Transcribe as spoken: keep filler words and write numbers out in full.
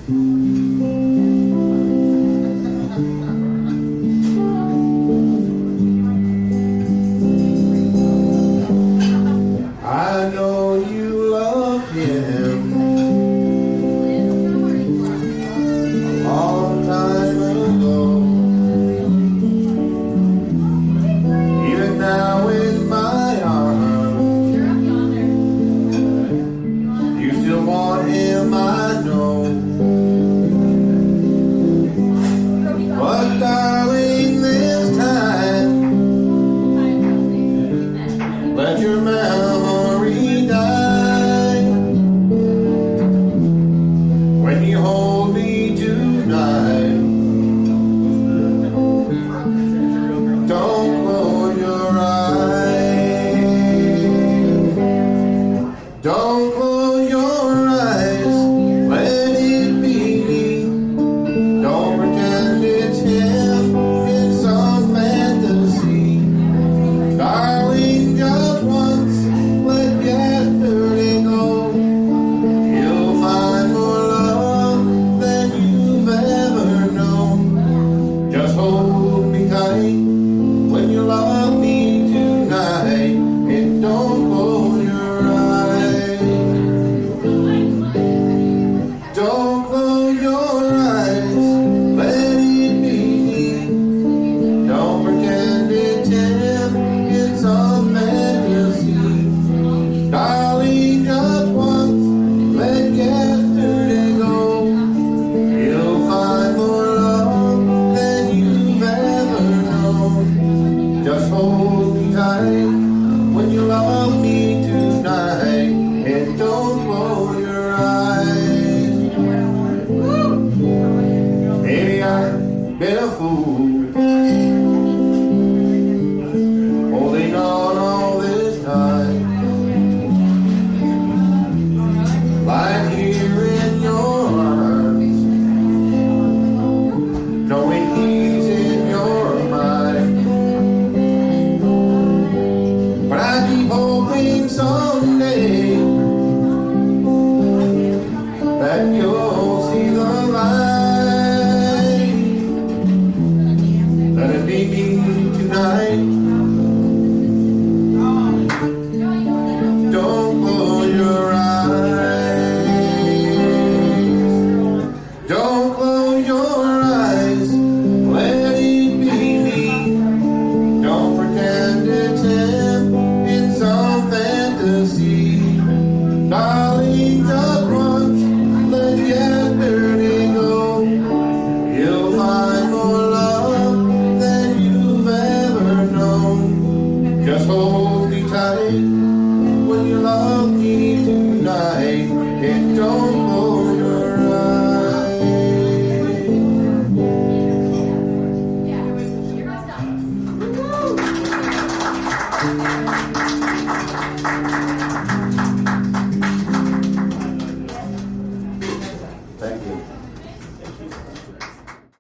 I know you love him a long time ago. Even now in my arms, you still want him, I know. But darling, this time, let your memory die. When you hold me tonight, don't close your eyes. Don't close your eyes, let it be me. Don't pretend it's him in some fantasy. Darling, just once, let yesterday go. You'll find more love than you've ever known. Just hold me tight when you love me tonight, and don't close your eyes. Don't close your eyes, let it be me. Don't pretend it's him in some fantasy. Darling, just once, let yesterday go. You'll find more love than you've ever known. Just hold me tight when you love me tonight, and don't close your eyes. Maybe I've been a fool, holding on all this time, lying here in your arms, knowing he's in your mind. But I keep hoping someday that you'll see the light. Let it be me tonight. Don't close your eyes. Don't close your eyes. Let it be me. Don't pretend it's him in some fantasy. Darling, just once, let yesterday go. You'll find more love than you've ever known. Just hold me tight when you love me tonight, and don't close your eyes.